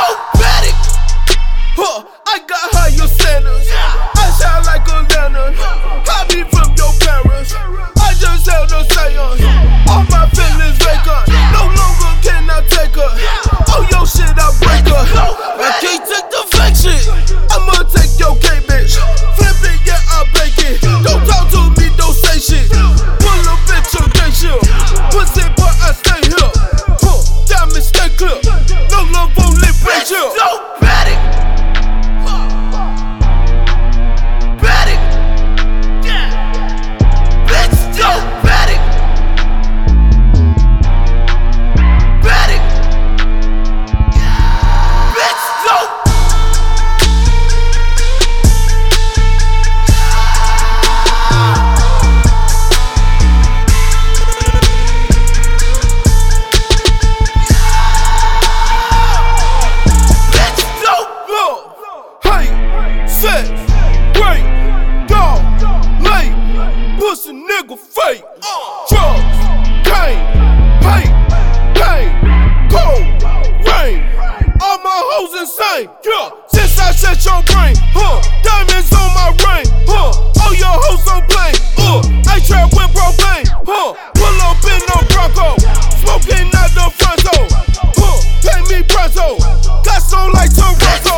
Paddock. I got higher standards. I sound like a Leonard. Copy from your parents. I just held a seance. All my feelings vacant. No longer can I take her. Oh, yo shit, I break her. I can't take the fake shit. I'ma take your K, bitch. Flip it, yeah, I bake it. Don't talk to me, don't say shit. Pull a bitch on gay shit. Pussy, but I stay here. Diamond stay clear. No love, only bitch here. Sex, great, dog, late, pussy nigga fake, drugs, pain, hate, pain, cold, rain, all my hoes insane, yeah, since I set your brain, diamonds on my ring, all your hoes on plane, I trap with propane, pull up in a Bronco, smoking out the front door, pay me pronto, got so like Toronto.